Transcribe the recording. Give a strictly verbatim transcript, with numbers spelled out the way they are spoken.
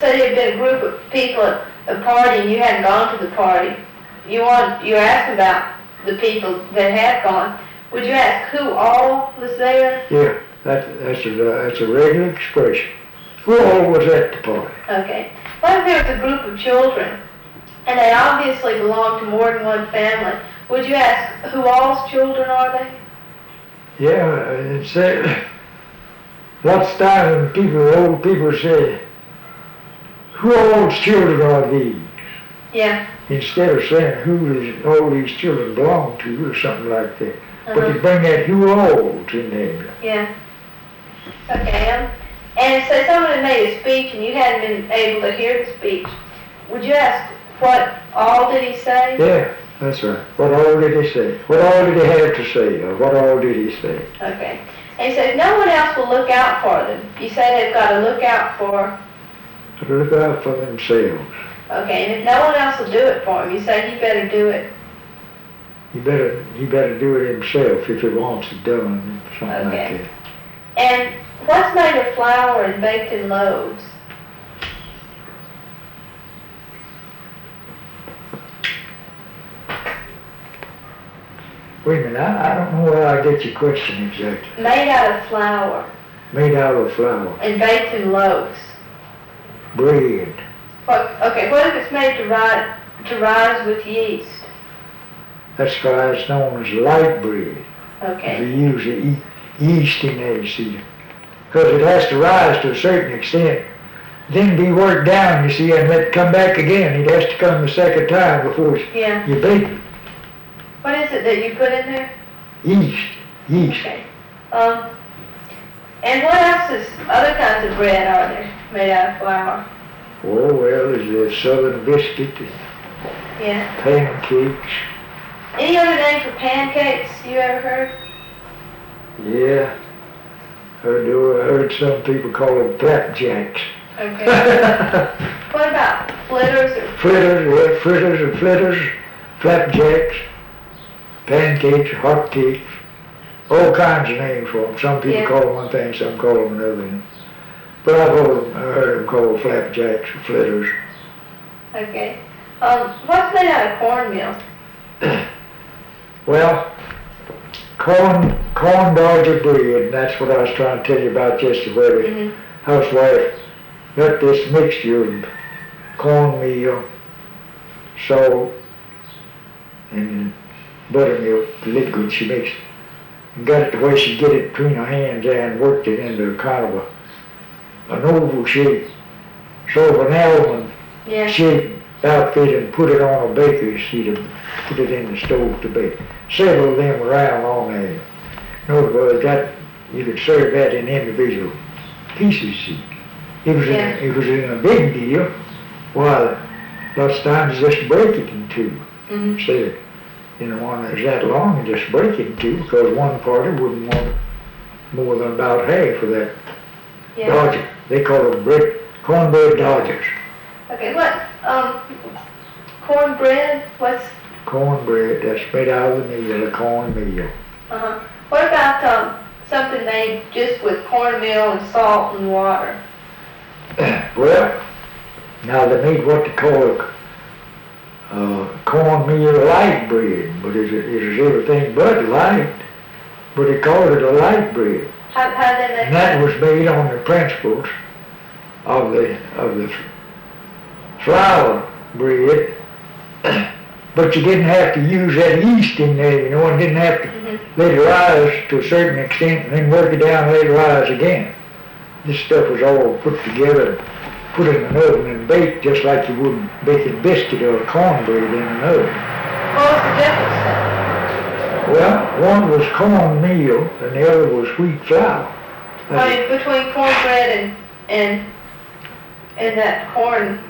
say there had been a group of people at a party and you hadn't gone to the party. You want, you asked about the people that had gone. Would you ask who all was there? Yeah, that, that's, a, that's a regular expression. Who all was at the party? Okay. What if there was a group of children and they obviously belong to more than one family? Would you ask who all's children are they? Yeah, it's uh, lots of times when people, old people say, who all's children are these? Yeah. Instead of saying who is all these children belong to or something like that. Uh-huh. But they bring that who all's in there. Yeah. Okay. Um, and so someone had made a speech and you hadn't been able to hear the speech. Would you ask what all did he say? Yeah, that's right. What all did he say? What all did he have to say? Or what all did he say? Okay. And he said, no one else will look out for them. You say they've got to look out for... To look out for themselves. Okay, and if no one else will do it for him, you say he better do it. He better, he better do it himself if he wants it done, something Okay. like that. And what's made of flour and baked in loaves? Wait a minute, I, I don't know where I get your question exactly. Made out of flour Made out of flour. and baked in loaves. Bread. What, okay, what if it's made to rise, to rise with yeast? That's why it's known as light bread. Okay. They use the ye- yeast in there, you see. Because it has to rise to a certain extent. Then be worked down, you see, and let it come back again. It has to come the second time before Yeah. you bake it. What is it that you put in there? Yeast. Yeast. Okay. Um, and what else is, other kinds of bread are there made out of flour? Oh, well, there's a southern biscuit and Yeah. pancakes. Any other name for pancakes you ever heard? Yeah. Heard, I heard some people call them flapjacks. Okay. What about fritters or Fritters, yeah, fritters and fritters, flapjacks, pancakes, hot cakes, all kinds of names for them. Some people Yeah. call them one thing, some call them another. But I've heard, I heard them called flapjacks or fritters. Okay. Um, what's made out of cornmeal? Well, corn, corn dodger bread, and that's what I was trying to tell you about yesterday. Mm-hmm. Housewife got this mixture of cornmeal, salt, and buttermilk, the liquid she mixed, and got it the way she get it between her hands there and worked it into a kind of a, an oval shape, sort of an almond Yeah. shape outfit, and put it on a baker's sheet and put it in the stove to bake. Several of them around on there. In other words, that, you could serve that in individual pieces. See. It was, Yeah. in, it was in a big deal. Well, lots of times you just break it in two. Mm-hmm. Instead of, you know, one that's that long, you just break it in two, because one party wouldn't want more than about half of that Yeah. dodger. They call them bread, cornbread dodgers. Okay, what, um, cornbread, what's, Cornbread that's made out of the meal, the cornmeal. uh-huh. What about, um, something made just with cornmeal and salt and water? Well, now they made what they call uh, cornmeal light bread, but it's, it's everything but light. But they called it a light bread, How, how do they make and that was made on the principles of the of the flour bread. But you didn't have to use that yeast in there, you know, and didn't have to Mm-hmm. let it rise to a certain extent and then work it down and let it rise again. This stuff was all put together, put in an oven and baked just like you would bake a biscuit or a cornbread in an oven. What was the difference then? Well, one was cornmeal and the other was wheat flour. I mean, between cornbread and, and, and that corn